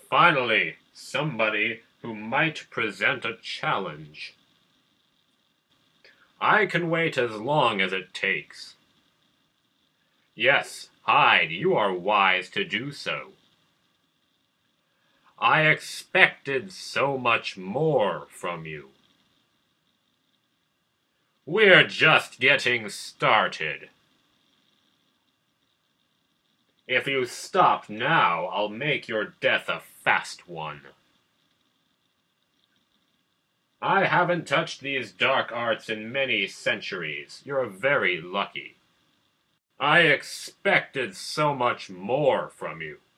Finally, somebody who might present a challenge. I can wait as long as it takes. Yes, Hyde, you are wise to do so. I expected so much more from you. We're just getting started. If you stop now, I'll make your death a fast one. I haven't touched these dark arts in many centuries. You're very lucky. I expected so much more from you.